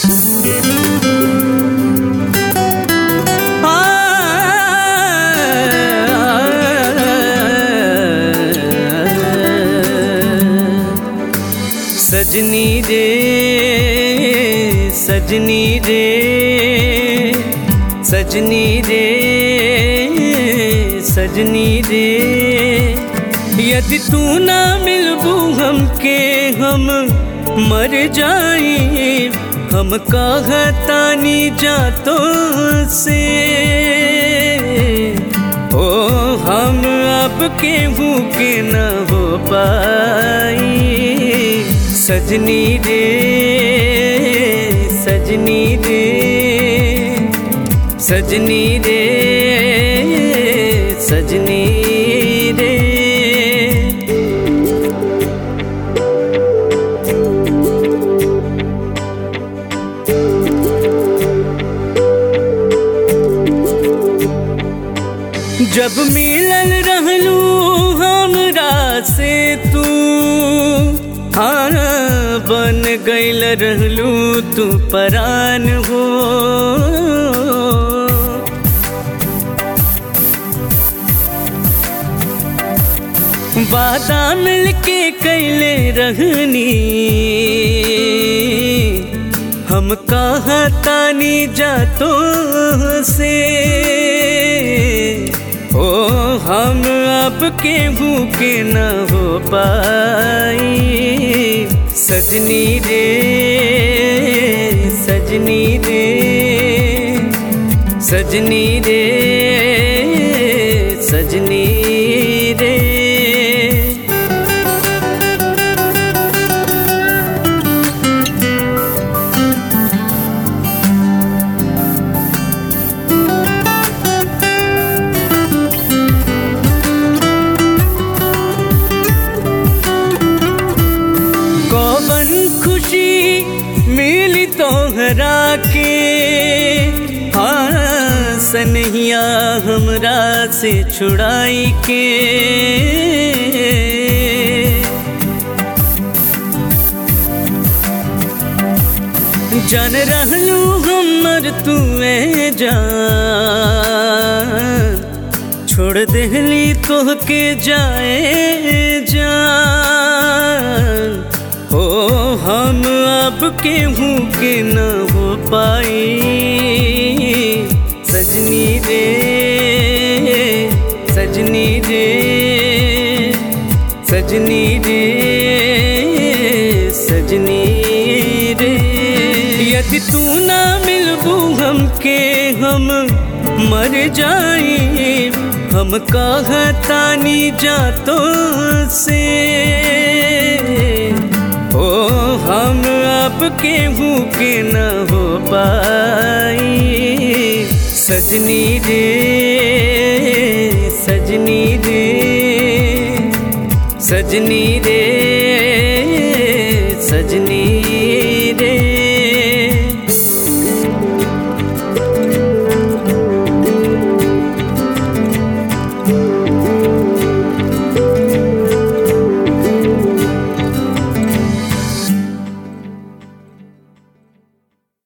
सजनी रे सजनी रे सजनी रे सजनी रे, यदि तू ना मिलबू हमके हम मर जाई। हम कहतानी जातो से ओ हम अब केहू के न हो पाई। सजनी रे सजनी रे सजनी रे सजनी रे। जब मिलल रहलू हमरा से तू बन गइल रहलू तू परान हो। वादा मिलके कैले रहनी हम कहतानी जातो से ओ हम अब केहू के न हो पाई। सजनी रे सजनी रे सजनी रे सजनी रे। मिली तोहरा के हाँ सनहिया हमरा से छुड़ाई के। जान रहलू हमर तुए जान छोड़ देहली तोहके जाए जान। ओ हम अब केहू के न हो पाई। सजनी रे सजनी रे सजनी रे सजनी रे, यदि तू ना मिलबू हमके हम मर जाई। हम कहतानी जातो से ओ हम अब केहू के न हो पाई। सजनी रे सजनी रे सजनी रे